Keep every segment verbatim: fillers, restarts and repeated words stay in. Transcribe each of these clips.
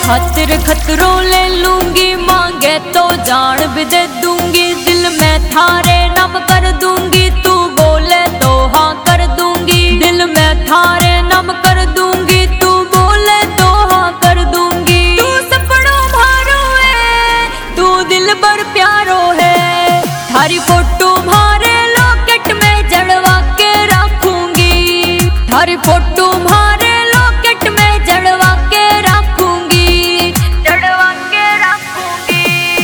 खातिर खतरों ले लूंगी, मांगे तो जान भी दे दूंगी। दिल में थारे नाम कर दूंगी, तू बोले तो हाँ कर दूंगी। दिल में थारे नाम कर दूंगी, तू बोले तो हाँ कर दूंगी। तू सपनों भारो है, तू दिल भर प्यारो है। थारी फोटो मारे लॉकेट में जड़वा के रखूंगी। थारी फोटो मारे लॉकेट में जड़वा के रखूंगी, जड़वा के रखूंगी।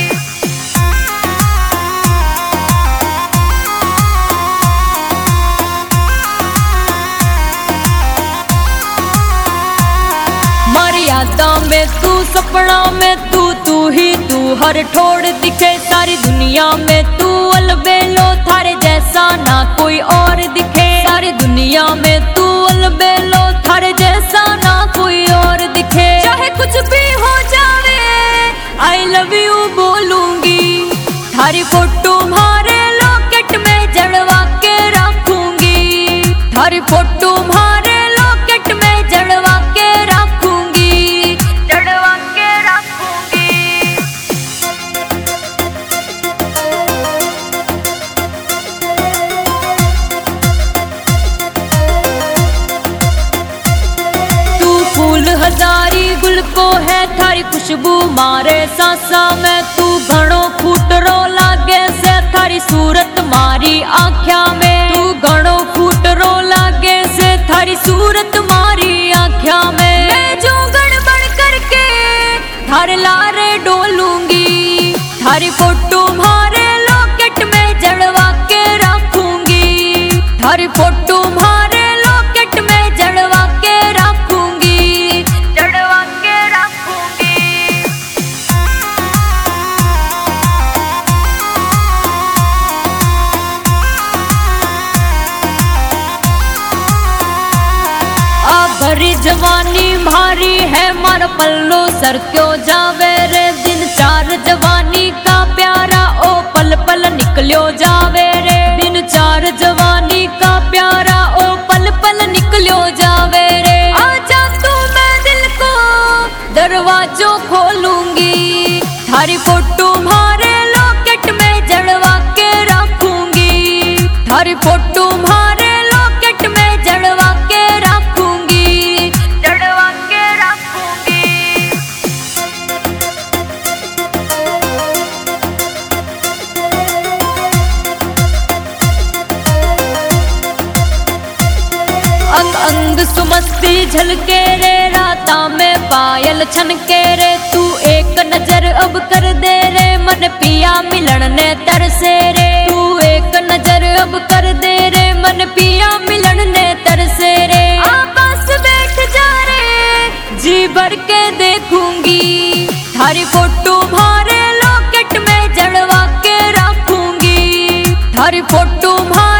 मर्यादा में तू, सपना में तू, तू ही तू हर ठोड़ दिखे। सारी दुनिया में तू अलबेलो, थारे जैसा ना कोई और दिखे। सारी दुनिया में तू अलबेलो, थारे जैसा ना कोई और दिखे। चाहे कुछ भी हो जावे, आई लव यू बोलूंगी। थारी फोटो मारे लॉकेट में जड़वा के रखूंगी। थारी फोटो मारे लॉकेट में जड़वा के रखूंगी, जड़वा के रखूंगी। तू फूल हजारी गुल को है, थारी खुशबू मारे सांसा में। तू घणो फूटरो लागे से, थारी सूरत मारी आँख्या में। तू घणो फूटरो लागे से, थारी सूरत मारी आँख्या में। मैं जो गड़बड़ करके थारे लारे डोलूंगी। थारी फोटो मारे लॉकेट में जड़वा के रखूंगी। थारी फोटो मारे लॉकेट में जड़वा के रखूंगी, जड़वा के रखूंगी। आ भरी जवानी भारी है, मार पल्लो सर क्यों जावे रे। दिन चार जवानी का प्यारा, ओ पल पल निकलो जावे रे। दिन चार जवानी का प्यारा, ओ पल पल निकलो जावे रे। आजा तू, मैं दिल को दरवाजों खोलूंगी। थारी फोटो मारे लॉकेट में जड़वा के रखूंगी। थारी फोटो मारे लॉकेट में जड़वा के रखूंगी, जड़वा के रखूंगी। अंग अंग सुमस्ती झलके रे, राता में पायल छनके रे। तू एक नजर अब कर दे रे, मन पिया मिलन ने तरसे रे। तू एक नजर अब कर दे रे, मन पिया मिलन ने तरसे रे। आपस बैठ जा रे, जी भर के देखूंगी। थारी फोटो मारे लॉकेट में जड़वा के रखूंगी। थारी फोटो